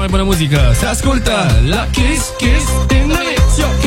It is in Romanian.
mai bună muzică se ascultă la Kiss Kiss in the Mix. Yo,